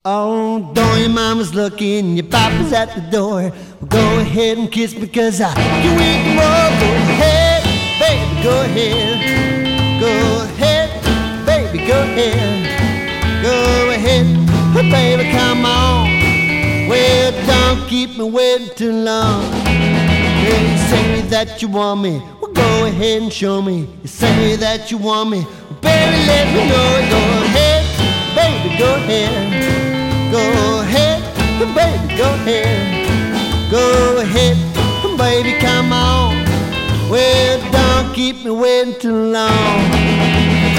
Oh, don't your mama's looking, your papa's at the door. Well, go ahead and kiss me, cause I can wait more. Go ahead, baby, go ahead. Go ahead, baby, go ahead. Go ahead, oh, baby, come on. Well, don't keep me waiting too long. Well, you say that you want me, well, go ahead and show me. You say that you want me, well, baby, let me know it. Go ahead, baby, go ahead. Go ahead, baby, go ahead. Go ahead, baby, come on. Well, don't keep me waiting too long.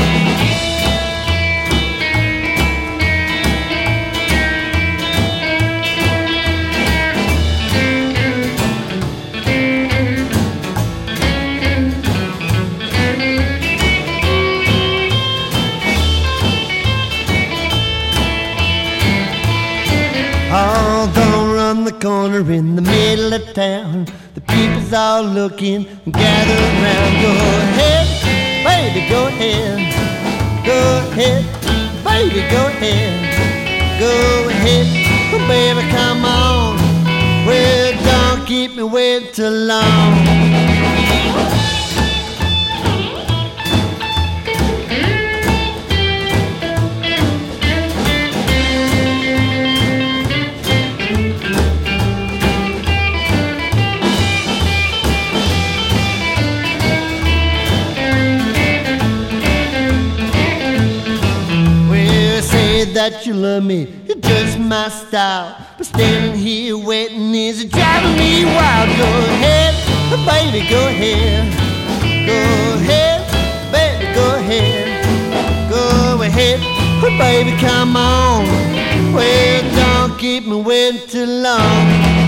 Oh, don't run the corner in the middle of town. The people's all looking and gather around. Go ahead, baby, go ahead. Go ahead, baby, go ahead. Go ahead, oh, baby, come on. Well, don't keep me waiting too long. That you love me, you're just my style. But standing here waiting is driving me wild. Go ahead, baby, go ahead. Go ahead, baby, go ahead. Go ahead, baby, come on. Well, don't keep me waiting too long.